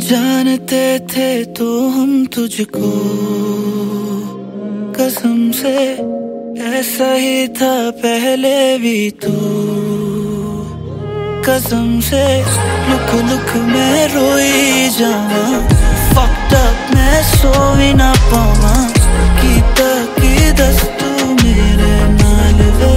जानते थे तो हम तुझको कसम से, ऐसा ही था पहले भी तू कसम से। लुक लुक मैं रोई जावा, fucked up मैं सो ही ना पावा, की दस तू मेरे नाल वे।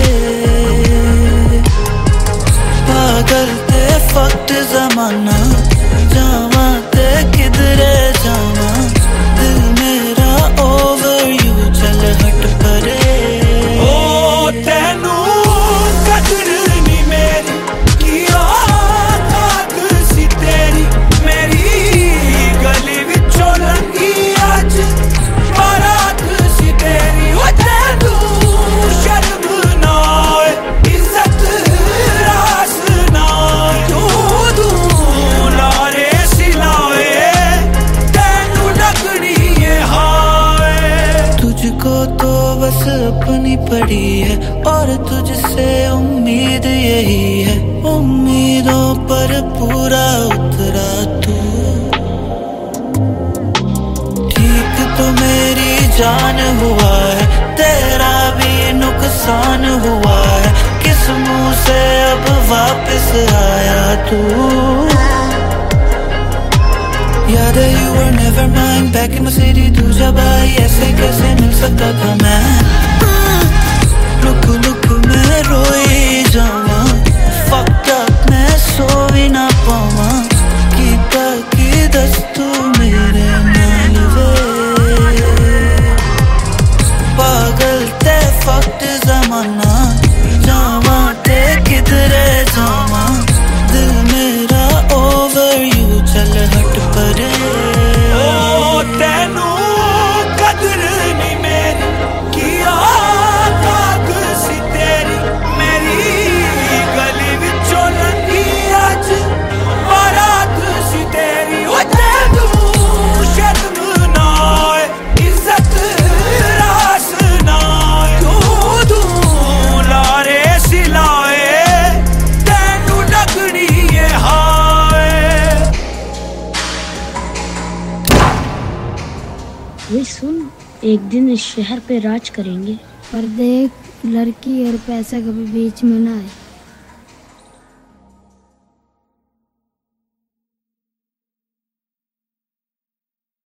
पागल ते fucked ज़माना, जावा ते किधरे जावा, दिल मेरा over you, चल हट परे। ओ तेनू कदर नी मेरी, की औकात सी तेरी, मेरी गली विचों लंघी अज बारात सी तेरी। ओ तेनू शर्म ना आए, इज्जत रास ना आए, तू लारे सिलाए, तेनू लगनी ये हाय। तुझको तो बस अपनी पड़ी है और तुझसे उम्मीद यही है, उम्मीदों पर पूरा उतरा तू। ठीक तो मेरी जान हुआ है, तेरा भी नुकसान हुआ है, किस मुंह से अब वापस आया तू। याद है you were never mine, back in my city तू जब आई, ऐसे कैसे मिल सकता था मैं। लुक लुक मैं रोई जावा, fucked up मैं सो ही ना पावा, की दस तू मेरे नाल वे। पागल ते fucked ज़माना, जावा ते किधरे जावा, दिल मेरा over you, चल हट परे। ओ तेनू कदर नी मेरी, की औकात सी तेरी, मेरी गली विचों लंघी अज बारात सी तेरी। ओ तेनू शर्म ना आए, इज्जत रास ना आए, तू लारे सिलाए, तेनू लगनी ये हाय। वे सुन, एक दिन इस शहर पे राज करेंगे, पर देख लड़की और पैसा कभी बीच में ना आए।